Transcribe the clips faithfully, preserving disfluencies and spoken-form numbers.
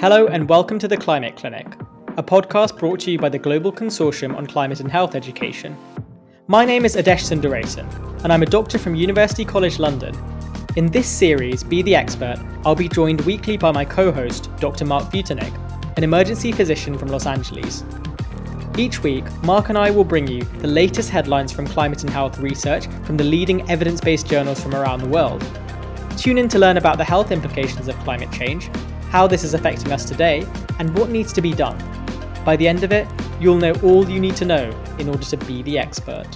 Hello and welcome to the Climate Clinic, a podcast brought to you by the Global Consortium on Climate and Health Education. My name is Adesh Sundaresan, and I'm a doctor from University College London. In this series, Be the Expert, I'll be joined weekly by my co-host, Doctor Mark Vucinic, an emergency physician from Los Angeles. Each week, Mark and I will bring you the latest headlines from climate and health research from the leading evidence-based journals from around the world. Tune in to learn about the health implications of climate change, how this is affecting us today, and what needs to be done. By the end of it, you'll know all you need to know in order to be the expert.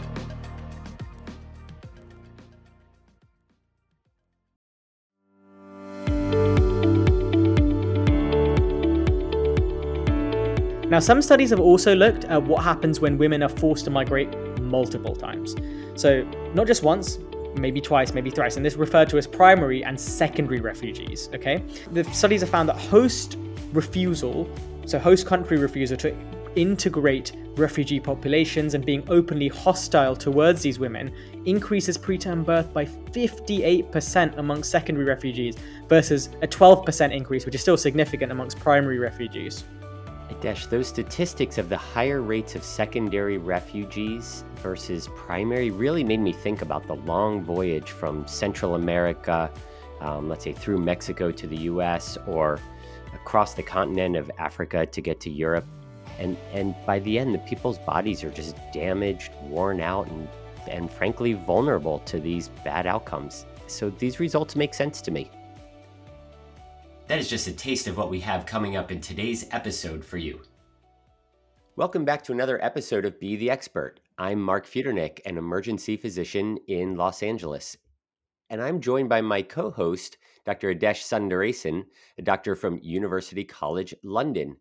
Now, some studies have also looked at what happens when women are forced to migrate multiple times. So, not just once, maybe twice, maybe thrice, and this is referred to as primary and secondary refugees, okay? The studies have found that host refusal, so host country refusal to integrate refugee populations and being openly hostile towards these women increases preterm birth by fifty-eight percent amongst secondary refugees versus a twelve percent increase, which is still significant amongst primary refugees. Adesh, those statistics of the higher rates of secondary refugees versus primary really made me think about the long voyage from Central America, um, let's say through Mexico to the U S or across the continent of Africa to get to Europe. And, and by the end, the people's bodies are just damaged, worn out, and, and frankly vulnerable to these bad outcomes. So these results make sense to me. That is just a taste of what we have coming up in today's episode for you. Welcome back to another episode of Be the Expert. I'm Mark Vucinic, an emergency physician in Los Angeles. And I'm joined by my co-host, Doctor Adesh Sundaresan, a doctor from University College London.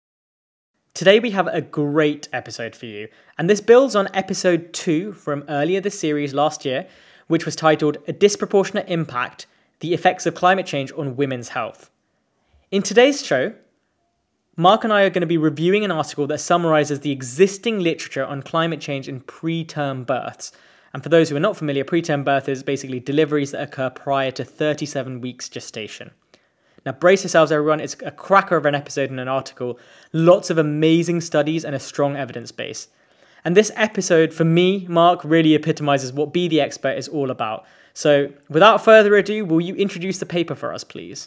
Today we have a great episode for you, and this builds on episode two from earlier this series last year, which was titled A Disproportionate Impact, the Effects of Climate Change on Women's Health. In today's show, Mark and I are going to be reviewing an article that summarizes the existing literature on climate change in preterm births. And for those who are not familiar, preterm birth is basically deliveries that occur prior to thirty-seven weeks gestation. Now brace yourselves everyone, it's a cracker of an episode and an article, lots of amazing studies and a strong evidence base. And this episode, for me, Mark, really epitomizes what Be the Expert is all about. So without further ado, will you introduce the paper for us, please?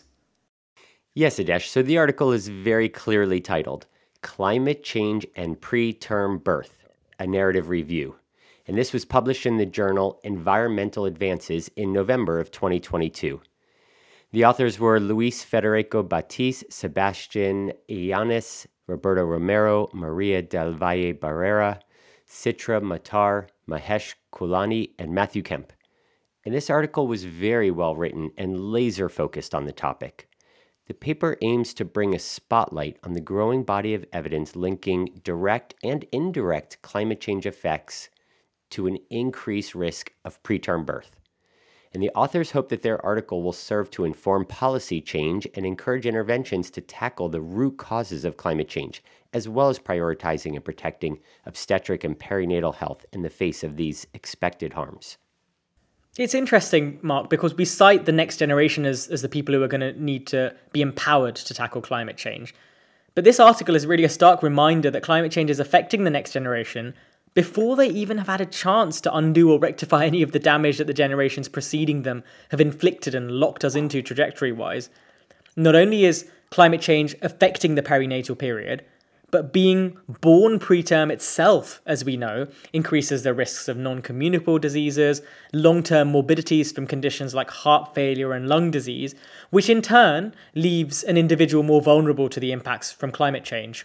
Yes, Adesh. So the article is very clearly titled Climate Change and Preterm Birth, a Narrative Review. And this was published in the journal Environmental Advances in November of twenty twenty-two. The authors were Luis Federico Batiz, Sebastian Illanes, Roberto Romero, Maria del Valle Barrera, Citra Matar, Mahesh Kulani, and Matthew Kemp. And this article was very well written and laser focused on the topic. The paper aims to bring a spotlight on the growing body of evidence linking direct and indirect climate change effects to an increased risk of preterm birth. And the authors hope that their article will serve to inform policy change and encourage interventions to tackle the root causes of climate change, as well as prioritizing and protecting obstetric and perinatal health in the face of these expected harms. It's interesting, Mark, because we cite the next generation as, as the people who are going to need to be empowered to tackle climate change. But this article is really a stark reminder that climate change is affecting the next generation before they even have had a chance to undo or rectify any of the damage that the generations preceding them have inflicted and locked us into trajectory-wise. Not only is climate change affecting the perinatal period, but being born preterm itself, as we know, increases the risks of non-communicable diseases, long-term morbidities from conditions like heart failure and lung disease, which in turn leaves an individual more vulnerable to the impacts from climate change.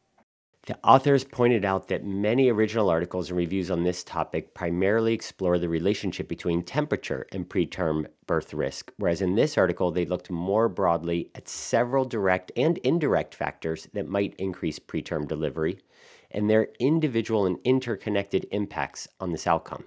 The authors pointed out that many original articles and reviews on this topic primarily explore the relationship between temperature and preterm birth risk, whereas in this article they looked more broadly at several direct and indirect factors that might increase preterm delivery and their individual and interconnected impacts on this outcome.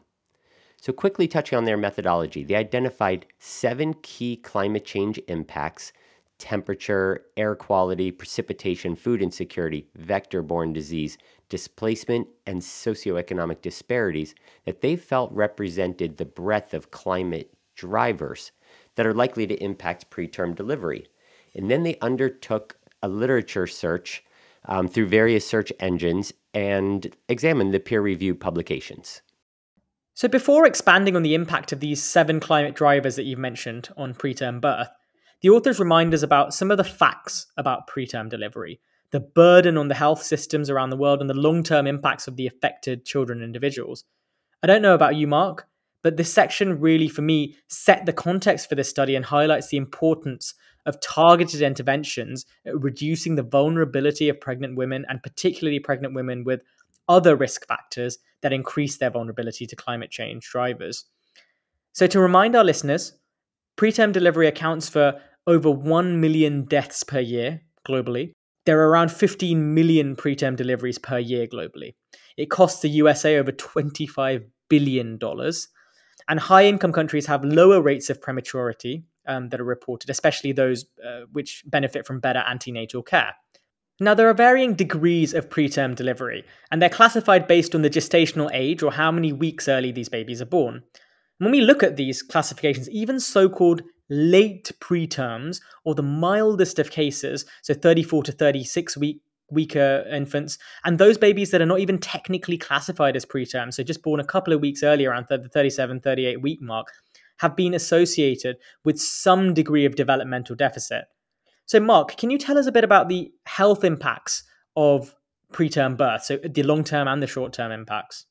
So quickly touching on their methodology, they identified seven key climate change impacts: temperature, air quality, precipitation, food insecurity, vector-borne disease, displacement, and socioeconomic disparities that they felt represented the breadth of climate drivers that are likely to impact preterm delivery. And then they undertook a literature search um, through various search engines and examined the peer-reviewed publications. So before expanding on the impact of these seven climate drivers that you've mentioned on preterm birth, the authors remind us about some of the facts about preterm delivery, the burden on the health systems around the world, and the long-term impacts of the affected children and individuals. I don't know about you, Mark, but this section really, for me, set the context for this study and highlights the importance of targeted interventions at reducing the vulnerability of pregnant women, and particularly pregnant women with other risk factors that increase their vulnerability to climate change drivers. So to remind our listeners, preterm delivery accounts for over one million deaths per year globally. There are around fifteen million preterm deliveries per year globally. It costs the U S A over twenty-five billion dollars. And high-income countries have lower rates of prematurity um, that are reported, especially those uh, which benefit from better antenatal care. Now, there are varying degrees of preterm delivery, and they're classified based on the gestational age or how many weeks early these babies are born. And when we look at these classifications, even so-called late preterms, or the mildest of cases, so thirty-four to thirty-six week weaker infants, and those babies that are not even technically classified as preterm, so just born a couple of weeks earlier around the thirty-seven, thirty-eight week mark, have been associated with some degree of developmental deficit. So Mark, can you tell us a bit about the health impacts of preterm birth, so the long-term and the short-term impacts?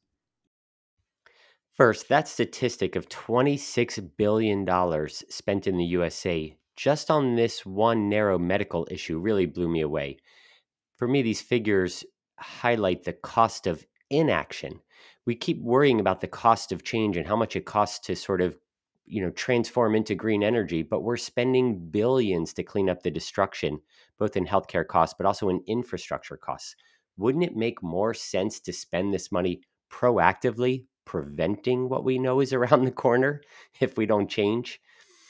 First, that statistic of twenty-six billion dollars spent in the U S A just on this one narrow medical issue really blew me away. For me, these figures highlight the cost of inaction. We keep worrying about the cost of change and how much it costs to sort of, you know, transform into green energy, but we're spending billions to clean up the destruction, both in healthcare costs, but also in infrastructure costs. Wouldn't it make more sense to spend this money proactively preventing what we know is around the corner if we don't change?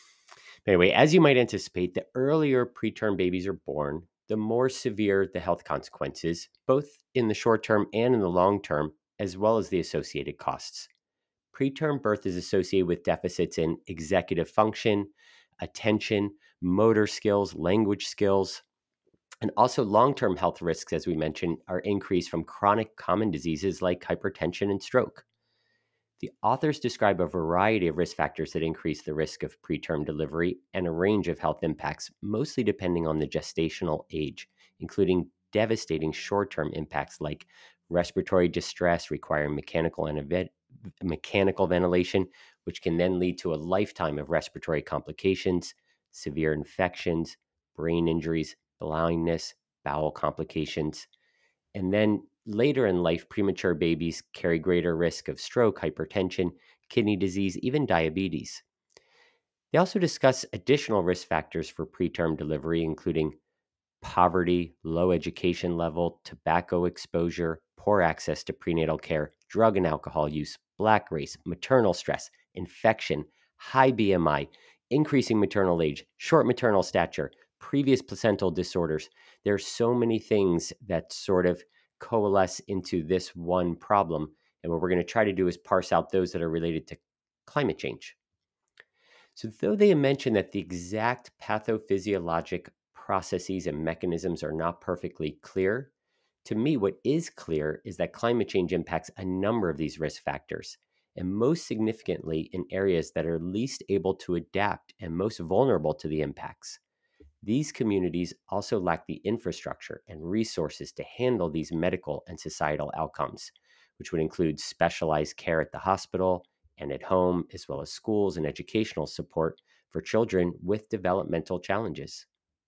Anyway, as you might anticipate, the earlier preterm babies are born, the more severe the health consequences, both in the short term and in the long term, as well as the associated costs. Preterm birth is associated with deficits in executive function, attention, motor skills, language skills, and also long-term health risks, as we mentioned, are increased from chronic common diseases like hypertension and stroke. The authors describe a variety of risk factors that increase the risk of preterm delivery and a range of health impacts, mostly depending on the gestational age, including devastating short-term impacts like respiratory distress requiring mechanical and mechanical ventilation, which can then lead to a lifetime of respiratory complications, severe infections, brain injuries, blindness, bowel complications, and then later in life, premature babies carry greater risk of stroke, hypertension, kidney disease, even diabetes. They also discuss additional risk factors for preterm delivery, including poverty, low education level, tobacco exposure, poor access to prenatal care, drug and alcohol use, Black race, maternal stress, infection, high B M I, increasing maternal age, short maternal stature, previous placental disorders. There are so many things that sort of coalesce into this one problem. And what we're going to try to do is parse out those that are related to climate change. So though they mention that the exact pathophysiologic processes and mechanisms are not perfectly clear, to me, what is clear is that climate change impacts a number of these risk factors, and most significantly in areas that are least able to adapt and most vulnerable to the impacts. These communities also lack the infrastructure and resources to handle these medical and societal outcomes, which would include specialized care at the hospital and at home, as well as schools and educational support for children with developmental challenges.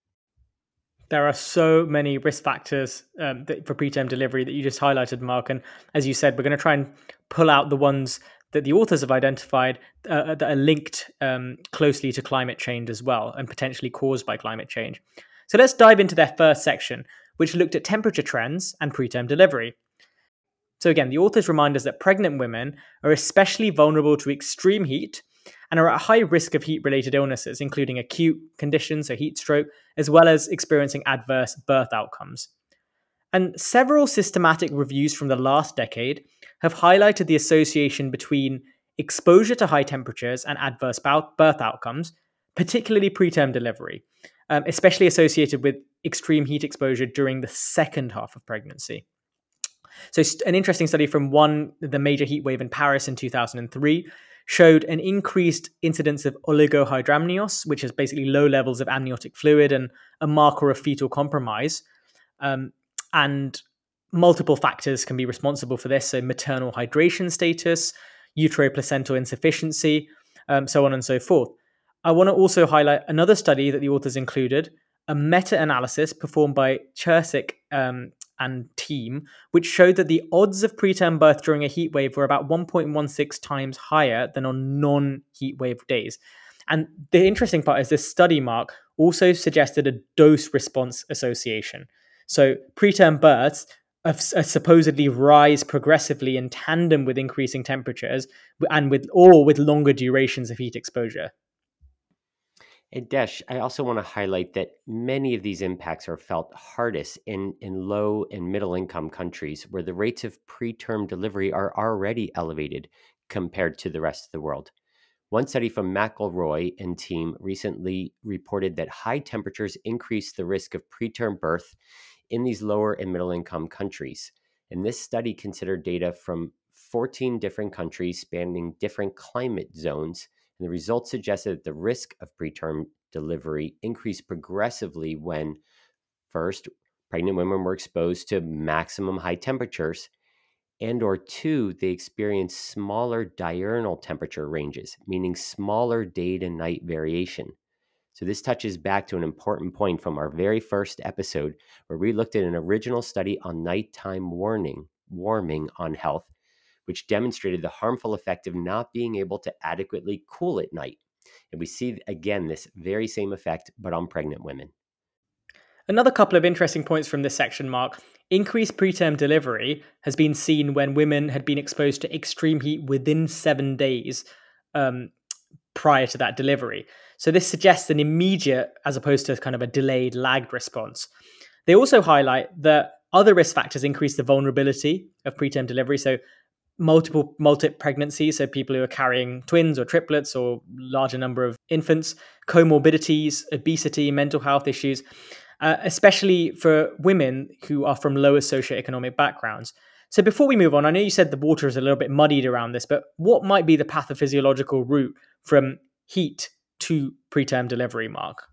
There are so many risk factors um, that, for preterm delivery that you just highlighted, Mark. And as you said, we're going to try and pull out the ones that the authors have identified uh, that are linked um, closely to climate change as well, and potentially caused by climate change. So let's dive into their first section, which looked at temperature trends and preterm delivery. So again, the authors remind us that pregnant women are especially vulnerable to extreme heat and are at high risk of heat-related illnesses, including acute conditions, so heat stroke, as well as experiencing adverse birth outcomes. And several systematic reviews from the last decade have highlighted the association between exposure to high temperatures and adverse birth outcomes, particularly preterm delivery, um, especially associated with extreme heat exposure during the second half of pregnancy. So an interesting study from one, the major heat wave in Paris in two thousand three, showed an increased incidence of oligohydramnios, which is basically low levels of amniotic fluid and a marker of fetal compromise. Um, and multiple factors can be responsible for this. So maternal hydration status, uteroplacental insufficiency, um, so on and so forth. I want to also highlight another study that the authors included, a meta-analysis performed by Chersic um, and team, which showed that the odds of preterm birth during a heat wave were about one point one six times higher than on non-heat wave days. And the interesting part is this study, Mark, also suggested a dose-response association. So preterm births are supposedly rise progressively in tandem with increasing temperatures and with or with longer durations of heat exposure. And Desh, I also want to highlight that many of these impacts are felt hardest in, in low and middle income countries where the rates of preterm delivery are already elevated compared to the rest of the world. One study from McElroy and team recently reported that high temperatures increase the risk of preterm birth in these lower and middle income countries. And this study considered data from fourteen different countries spanning different climate zones. And the results suggested that the risk of preterm delivery increased progressively when, first, pregnant women were exposed to maximum high temperatures, and or two, they experienced smaller diurnal temperature ranges, meaning smaller day to night variation. So this touches back to an important point from our very first episode, where we looked at an original study on nighttime warning, warming on health, which demonstrated the harmful effect of not being able to adequately cool at night. And we see, again, this very same effect, but on pregnant women. Another couple of interesting points from this section, Mark. Increased preterm delivery has been seen when women had been exposed to extreme heat within seven days um, prior to that delivery. So this suggests an immediate, as opposed to kind of a delayed, lagged response. They also highlight that other risk factors increase the vulnerability of preterm delivery. So multiple multiple pregnancies, so people who are carrying twins or triplets or larger number of infants, comorbidities, obesity, mental health issues, uh, especially for women who are from lower socioeconomic backgrounds. So before we move on, I know you said the water is a little bit muddied around this, but what might be the pathophysiological route from heat to preterm delivery, Mark?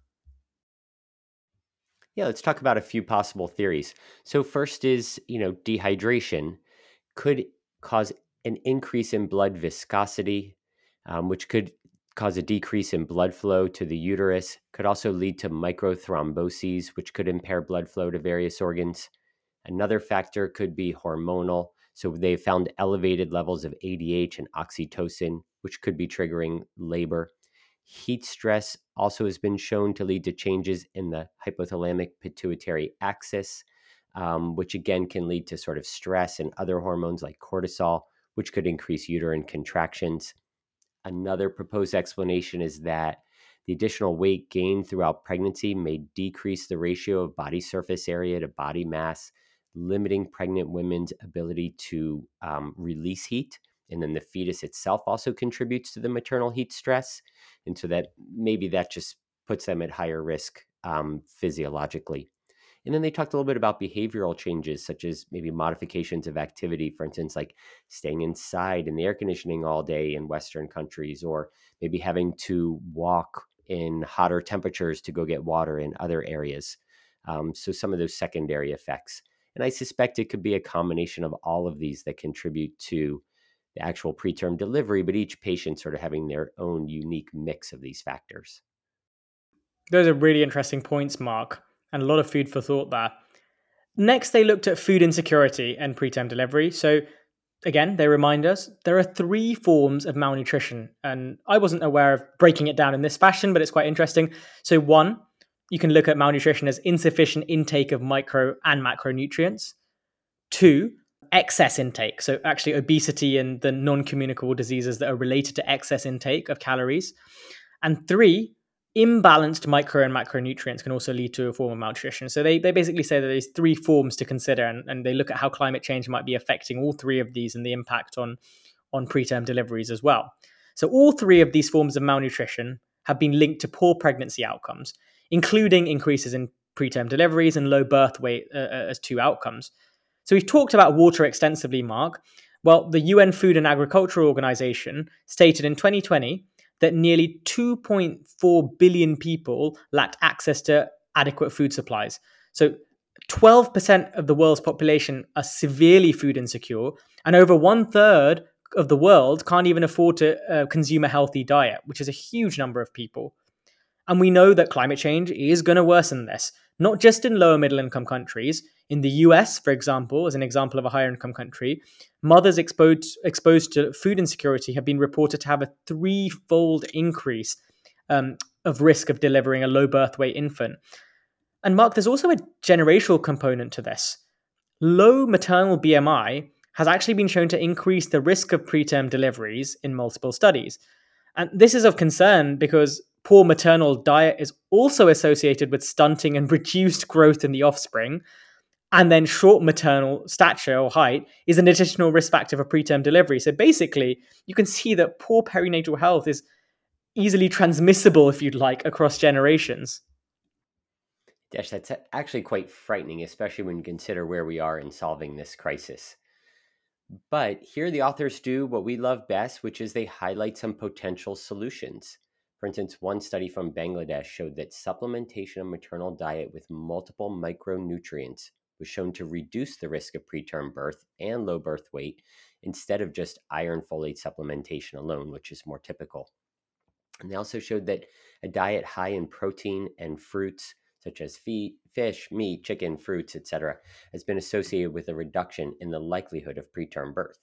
Yeah, let's talk about a few possible theories. So first is, you know, dehydration could cause an increase in blood viscosity, um, which could cause a decrease in blood flow to the uterus, could also lead to microthromboses, which could impair blood flow to various organs. Another factor could be hormonal. So they found elevated levels of A D H and oxytocin, which could be triggering labor. Heat stress also has been shown to lead to changes in the hypothalamic pituitary axis, um, which again can lead to sort of stress and other hormones like cortisol, which could increase uterine contractions. Another proposed explanation is that the additional weight gained throughout pregnancy may decrease the ratio of body surface area to body mass, limiting pregnant women's ability to um, release heat. And then the fetus itself also contributes to the maternal heat stress. And so that maybe that just puts them at higher risk um, physiologically. And then they talked a little bit about behavioral changes, such as maybe modifications of activity, for instance, like staying inside in the air conditioning all day in Western countries, or maybe having to walk in hotter temperatures to go get water in other areas. Um, so some of those secondary effects. And I suspect it could be a combination of all of these that contribute to the actual preterm delivery, but each patient sort of having their own unique mix of these factors. Those are really interesting points, Mark, and a lot of food for thought there. Next, they looked at food insecurity and preterm delivery. So again, they remind us there are three forms of malnutrition, and I wasn't aware of breaking it down in this fashion, but it's quite interesting. So one, you can look at malnutrition as insufficient intake of micro and macronutrients. Two, excess intake. So actually obesity and the non-communicable diseases that are related to excess intake of calories. And three, imbalanced micro and macronutrients can also lead to a form of malnutrition. So they, they basically say that there's three forms to consider, and, and they look at how climate change might be affecting all three of these and the impact on, on preterm deliveries as well. So all three of these forms of malnutrition have been linked to poor pregnancy outcomes, including increases in preterm deliveries and low birth weight uh, as two outcomes. So we've talked about water extensively, Mark. Well, the U N Food and Agriculture Organization stated in twenty twenty that nearly two point four billion people lacked access to adequate food supplies. So twelve percent of the world's population are severely food insecure, and over one third of the world can't even afford to uh, consume a healthy diet, which is a huge number of people. And we know that climate change is going to worsen this, not just in lower middle income countries. In the U S, for example, as an example of a higher income country, mothers exposed, exposed to food insecurity have been reported to have a threefold increase um, of risk of delivering a low birth weight infant. And Mark, there's also a generational component to this. Low maternal B M I has actually been shown to increase the risk of preterm deliveries in multiple studies. And this is of concern because poor maternal diet is also associated with stunting and reduced growth in the offspring. And then short maternal stature or height is an additional risk factor for preterm delivery. So basically, you can see that poor perinatal health is easily transmissible, if you'd like, across generations. Dash, that's actually quite frightening, especially when you consider where we are in solving this crisis. But here the authors do what we love best, which is they highlight some potential solutions. For instance, one study from Bangladesh showed that supplementation of maternal diet with multiple micronutrients was shown to reduce the risk of preterm birth and low birth weight instead of just iron folate supplementation alone, which is more typical. And they also showed that a diet high in protein and fruits, such as feed, fish, meat, chicken, fruits, et cetera, has been associated with a reduction in the likelihood of preterm birth.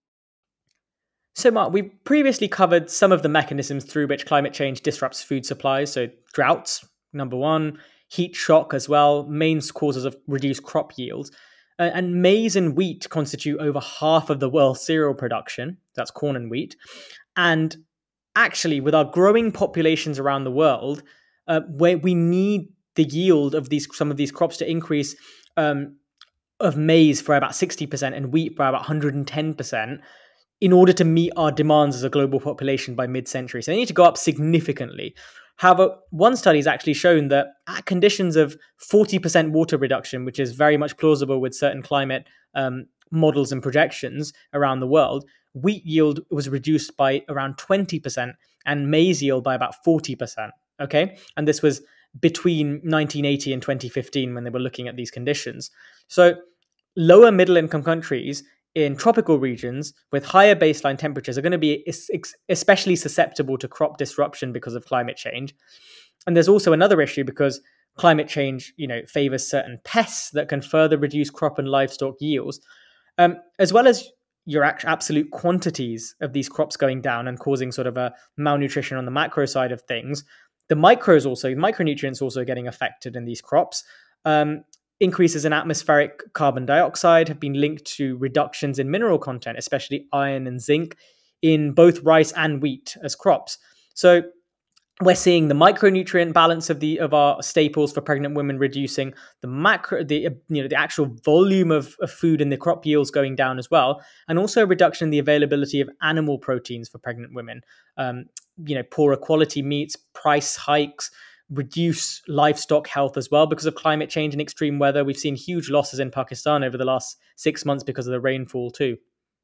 So, Mark, we previously covered some of the mechanisms through which climate change disrupts food supplies. So, droughts, number one, heat shock as well, main causes of reduced crop yields. Uh, and maize and wheat constitute over half of the world's cereal production. That's corn and wheat. And actually, with our growing populations around the world, uh, where we need the yield of these some of these crops to increase um, of maize for about sixty percent and wheat by about one hundred ten percent in order to meet our demands as a global population by mid-century. So they need to go up significantly. However, one study has actually shown that at conditions of forty percent water reduction, which is very much plausible with certain climate um, models and projections around the world, wheat yield was reduced by around twenty percent and maize yield by about forty percent. Okay, and this was between nineteen eighty and twenty fifteen when they were looking at these conditions. So lower middle income countries in tropical regions with higher baseline temperatures are going to be especially susceptible to crop disruption because of climate change. And there's also another issue because climate change, you know, favors certain pests that can further reduce crop and livestock yields, um, as well as your absolute quantities of these crops going down and causing sort of a malnutrition on the macro side of things. The micros also, micronutrients also getting affected in these crops. Um, increases in atmospheric carbon dioxide have been linked to reductions in mineral content, especially iron and zinc, in both rice and wheat as crops. So we're seeing the micronutrient balance of the of our staples for pregnant women reducing, the macro, the you know the actual volume of, of food in the crop yields going down as well, and also a reduction in the availability of animal proteins for pregnant women. Um, you know, poorer quality meats, price hikes, reduce livestock health as well because of climate change and extreme weather. We've seen huge losses in Pakistan over the last six months because of the rainfall too.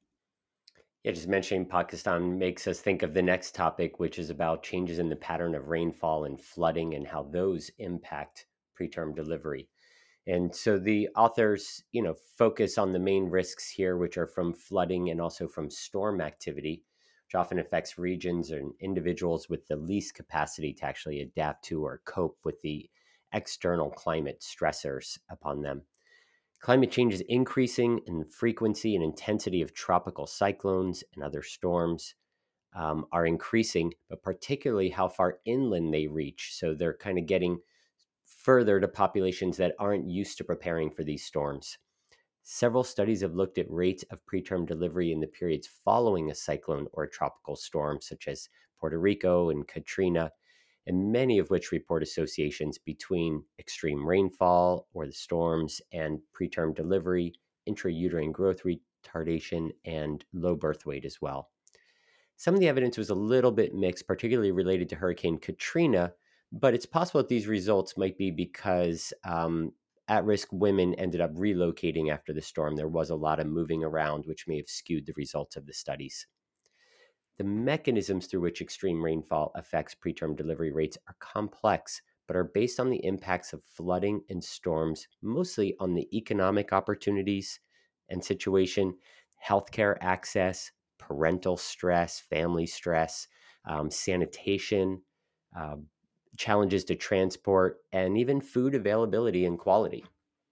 Yeah, just mentioning Pakistan makes us think of the next topic, which is about changes in the pattern of rainfall and flooding and how those impact preterm delivery. And so the authors, you know, focus on the main risks here, which are from flooding and also from storm activity, which often affects regions and individuals with the least capacity to actually adapt to or cope with the external climate stressors upon them. Climate change is increasing in frequency and intensity of tropical cyclones and other storms um, are increasing, but particularly how far inland they reach. So they're kind of getting further to populations that aren't used to preparing for these storms. Several studies have looked at rates of preterm delivery in the periods following a cyclone or a tropical storm, such as Puerto Rico and Katrina, and many of which report associations between extreme rainfall or the storms and preterm delivery, intrauterine growth retardation, and low birth weight as well. Some of the evidence was a little bit mixed, particularly related to Hurricane Katrina, but it's possible that these results might be because um, at-risk women ended up relocating after the storm. There was a lot of moving around, which may have skewed the results of the studies. The mechanisms through which extreme rainfall affects preterm delivery rates are complex, but are based on the impacts of flooding and storms, mostly on the economic opportunities and situation, healthcare access, parental stress, family stress, um, sanitation, uh, challenges to transport, and even food availability and quality.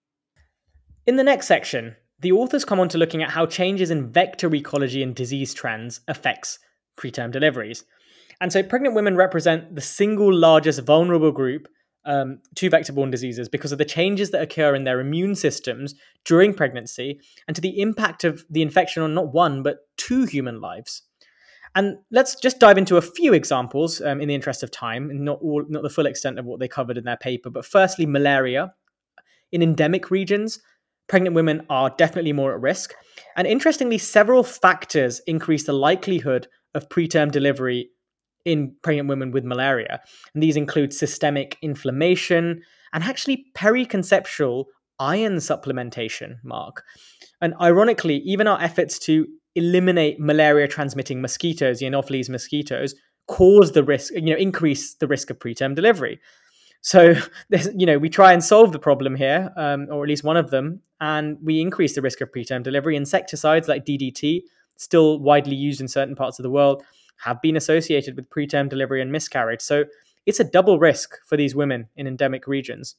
In the next section, the authors come on to looking at how changes in vector ecology and disease trends affects preterm deliveries. And so pregnant women represent the single largest vulnerable group um, to vector-borne diseases because of the changes that occur in their immune systems during pregnancy and to the impact of the infection on not one, but two human lives. And let's just dive into a few examples um, in the interest of time, not all, not the full extent of what they covered in their paper. But firstly, malaria. In endemic regions, pregnant women are definitely more at risk. And interestingly, several factors increase the likelihood of preterm delivery in pregnant women with malaria. And these include systemic inflammation and actually periconceptual iron supplementation, Mark. And ironically, even our efforts to eliminate malaria-transmitting mosquitoes, the Anopheles mosquitoes, cause the risk, you know, increase the risk of preterm delivery. So, you know, we try and solve the problem here, um, or at least one of them, and we increase the risk of preterm delivery. Insecticides like D D T, still widely used in certain parts of the world, have been associated with preterm delivery and miscarriage. So it's a double risk for these women in endemic regions.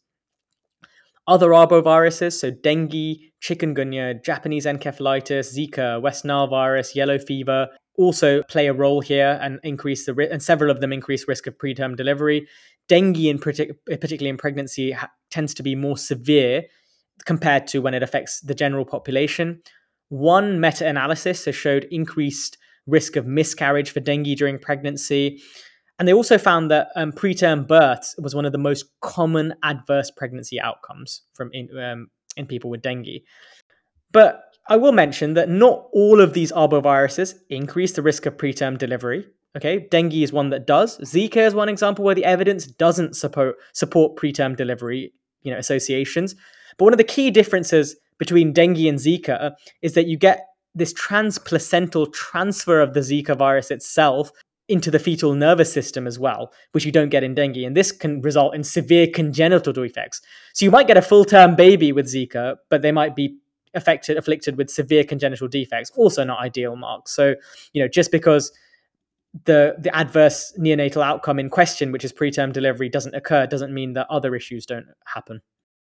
Other arboviruses, so dengue, chikungunya, Japanese encephalitis, Zika, West Nile virus, yellow fever, also play a role here and increase the risk, and several of them increase risk of preterm delivery. Dengue, in partic- particularly in pregnancy, ha- tends to be more severe compared to when it affects the general population. One meta-analysis has showed increased risk of miscarriage for dengue during pregnancy. And they also found that um, preterm births was one of the most common adverse pregnancy outcomes from in, um, in people with dengue. But I will mention that not all of these arboviruses increase the risk of preterm delivery. Okay, dengue is one that does. Zika is one example where the evidence doesn't support support preterm delivery, you know, associations. But one of the key differences between dengue and Zika is that you get this transplacental transfer of the Zika virus itself into the fetal nervous system as well, which you don't get in dengue. And this can result in severe congenital defects. So you might get a full-term baby with Zika, but they might be affected, afflicted with severe congenital defects. Also not ideal, Mark. So, you know, just because the, the adverse neonatal outcome in question, which is preterm delivery, doesn't occur, doesn't mean that other issues don't happen.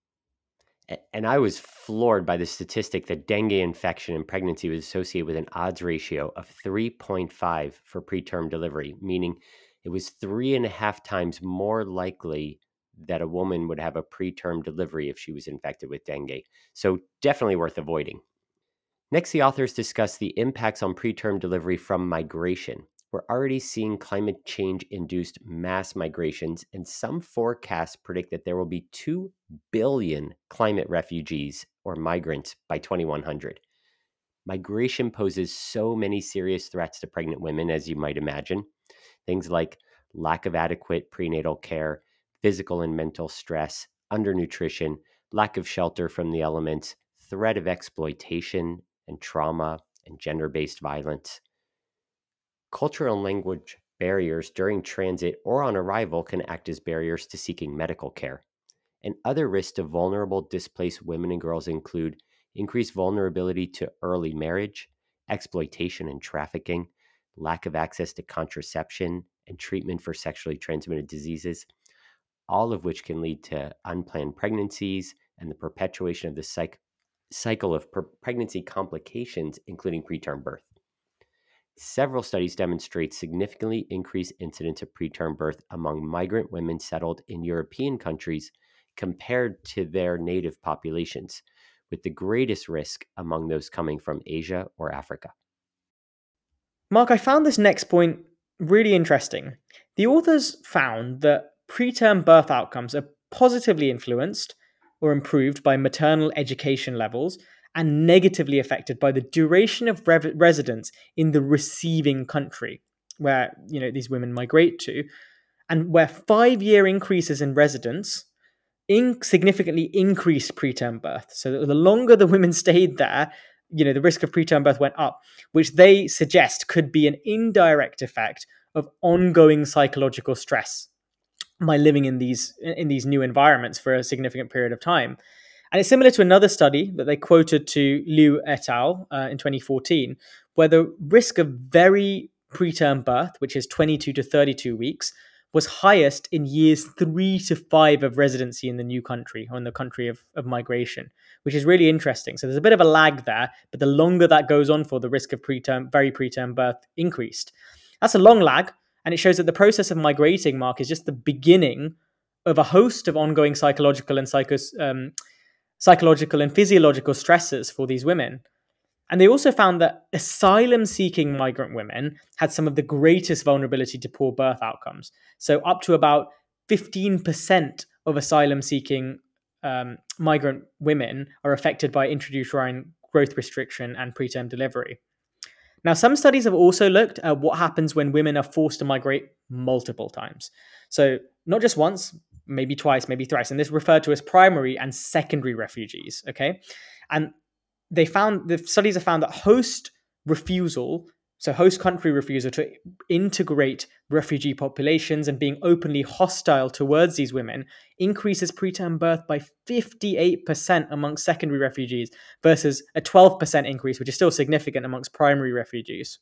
And I was floored by the statistic that dengue infection in pregnancy was associated with an odds ratio of three point five for preterm delivery, meaning it was three and a half times more likely that a woman would have a preterm delivery if she was infected with dengue. So definitely worth avoiding. Next, the authors discuss the impacts on preterm delivery from migration. We're already seeing climate change-induced mass migrations, and some forecasts predict that there will be two billion climate refugees or migrants by twenty-one hundred. Migration poses so many serious threats to pregnant women, as you might imagine. Things like lack of adequate prenatal care, physical and mental stress, undernutrition, lack of shelter from the elements, threat of exploitation and trauma, and gender-based violence. Cultural and language barriers during transit or on arrival can act as barriers to seeking medical care. And other risks to vulnerable displaced women and girls include increased vulnerability to early marriage, exploitation and trafficking, lack of access to contraception and treatment for sexually transmitted diseases, all of which can lead to unplanned pregnancies and the perpetuation of the psych- cycle of per- pregnancy complications, including preterm birth. Several studies demonstrate significantly increased incidence of preterm birth among migrant women settled in European countries compared to their native populations, with the greatest risk among those coming from Asia or Africa. Mark, I found this next point really interesting. The authors found that preterm birth outcomes are positively influenced or improved by maternal education levels and negatively affected by the duration of re- residence in the receiving country where, you know, these women migrate to. and where five-year increases in residence in significantly increased preterm birth. So the longer the women stayed there, you know, the risk of preterm birth went up, which they suggest could be an indirect effect of ongoing psychological stress by living in these in these new environments for a significant period of time. And it's similar to another study that they quoted to Liu et al. Uh, in twenty fourteen, where the risk of very preterm birth, which is twenty-two to thirty-two weeks, was highest in years three to five of residency in the new country or in the country of, of migration, which is really interesting. So there's a bit of a lag there, but the longer that goes on for, the risk of preterm, very preterm birth increased. That's a long lag, and it shows that the process of migrating, Mark, is just the beginning of a host of ongoing psychological and psychos, um, psychological and physiological stresses for these women. And they also found that asylum-seeking migrant women had some of the greatest vulnerability to poor birth outcomes. So up to about fifteen percent of asylum-seeking um, migrant women are affected by intrauterine growth restriction and preterm delivery. Now, some studies have also looked at what happens when women are forced to migrate multiple times. So not just once, maybe twice, maybe thrice. And this is referred to as primary and secondary refugees, okay? And they found, the studies have found that host refusal, so host country refusal to integrate refugee populations and being openly hostile towards these women increases preterm birth by fifty-eight percent amongst secondary refugees versus a twelve percent increase, which is still significant amongst primary refugees.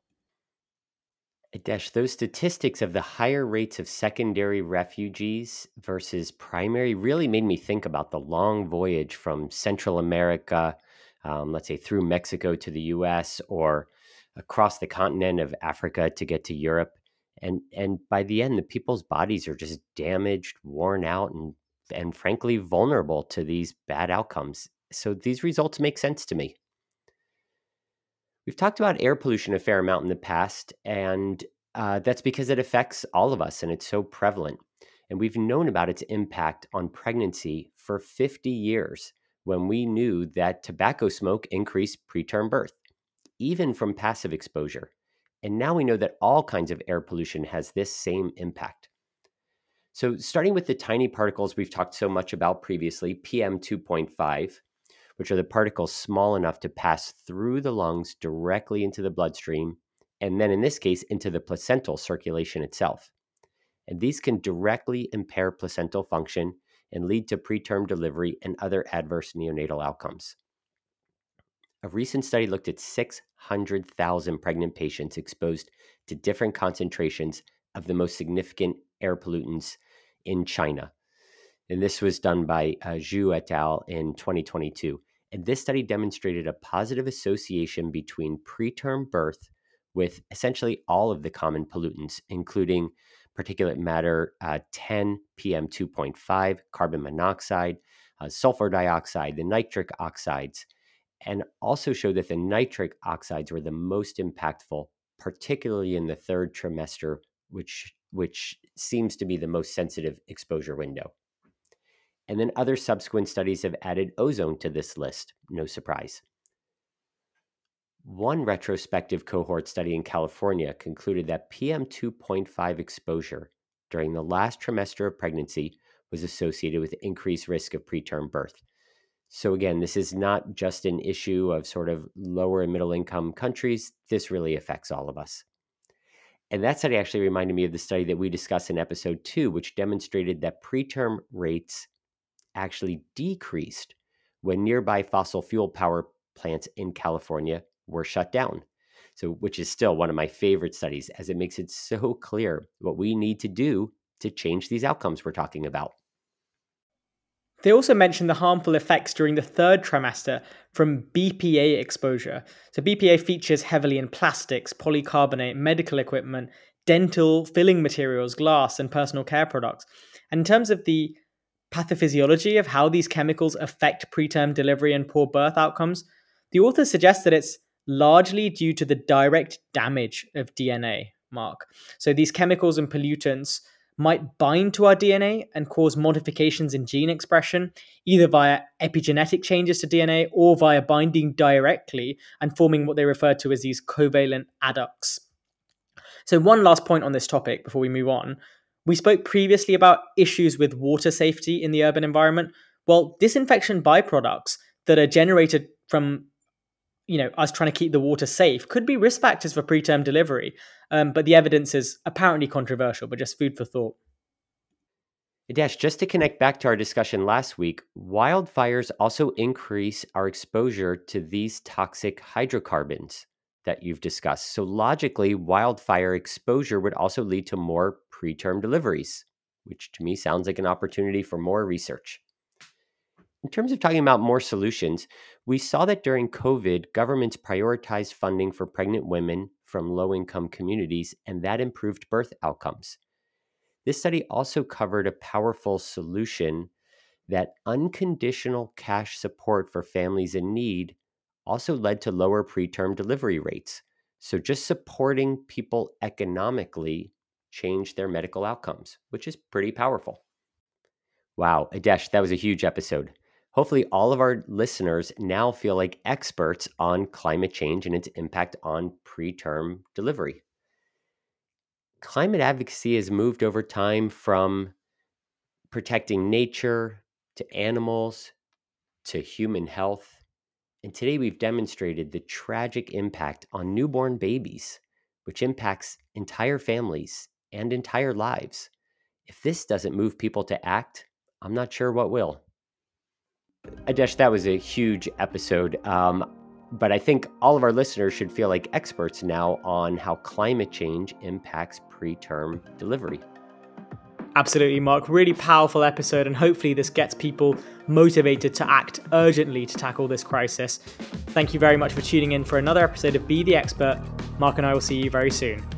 Adesh, those statistics of the higher rates of secondary refugees versus primary really made me think about the long voyage from Central America, um, let's say through Mexico to the U S or across the continent of Africa to get to Europe. And and by the end, the people's bodies are just damaged, worn out, and and frankly vulnerable to these bad outcomes. So these results make sense to me. We've talked about air pollution a fair amount in the past, and uh, that's because it affects all of us and it's so prevalent. And we've known about its impact on pregnancy for fifty years when we knew that tobacco smoke increased preterm birth, even from passive exposure. And now we know that all kinds of air pollution has this same impact. So starting with the tiny particles we've talked so much about previously, P M two point five, which are the particles small enough to pass through the lungs directly into the bloodstream, and then in this case, into the placental circulation itself. And these can directly impair placental function and lead to preterm delivery and other adverse neonatal outcomes. A recent study looked at six hundred thousand pregnant patients exposed to different concentrations of the most significant air pollutants in China. And this was done by uh, Zhu et al. In twenty twenty-two. And this study demonstrated a positive association between preterm birth with essentially all of the common pollutants, including particulate matter uh, ten, P M two point five, carbon monoxide, uh, sulfur dioxide, the nitric oxides, and also showed that the nitric oxides were the most impactful, particularly in the third trimester, which, which seems to be the most sensitive exposure window. And then other subsequent studies have added ozone to this list, no surprise. One retrospective cohort study in California concluded that P M two point five exposure during the last trimester of pregnancy was associated with increased risk of preterm birth. So again, this is not just an issue of sort of lower and middle income countries. This really affects all of us. And that study actually reminded me of the study that we discussed in episode two, which demonstrated that preterm rates actually decreased when nearby fossil fuel power plants in California were shut down. So, which is still one of my favorite studies, as it makes it so clear what we need to do to change these outcomes we're talking about. They also mentioned the harmful effects during the third trimester from B P A exposure. So B P A features heavily in plastics, polycarbonate, medical equipment, dental filling materials, glass, and personal care products. And in terms of the pathophysiology of how these chemicals affect preterm delivery and poor birth outcomes, the authors suggest that it's largely due to the direct damage of D N A, Mark. So these chemicals and pollutants might bind to our D N A and cause modifications in gene expression, either via epigenetic changes to D N A or via binding directly and forming what they refer to as these covalent adducts. So one last point on this topic before we move on. We spoke previously about issues with water safety in the urban environment. Well, disinfection byproducts that are generated from you know, us trying to keep the water safe could be risk factors for preterm delivery. Um, but the evidence is apparently controversial, but just food for thought. Adesh, just to connect back to our discussion last week, wildfires also increase our exposure to these toxic hydrocarbons that you've discussed. So logically, wildfire exposure would also lead to more preterm deliveries, which to me sounds like an opportunity for more research. In terms of talking about more solutions, we saw that during COVID, governments prioritized funding for pregnant women from low-income communities, and that improved birth outcomes. This study also covered a powerful solution that unconditional cash support for families in need also led to lower preterm delivery rates. So just supporting people economically changed their medical outcomes, which is pretty powerful. Wow, Adesh, that was a huge episode. Hopefully all of our listeners now feel like experts on climate change and its impact on preterm delivery. Climate advocacy has moved over time from protecting nature to animals to human health. And today we've demonstrated the tragic impact on newborn babies, which impacts entire families and entire lives. If this doesn't move people to act, I'm not sure what will. Adesh, that was a huge episode. Um, But I think all of our listeners should feel like experts now on how climate change impacts preterm delivery. Absolutely, Mark. Really powerful episode, and hopefully this gets people motivated to act urgently to tackle this crisis. Thank you very much for tuning in for another episode of Be the Expert. Mark and I will see you very soon.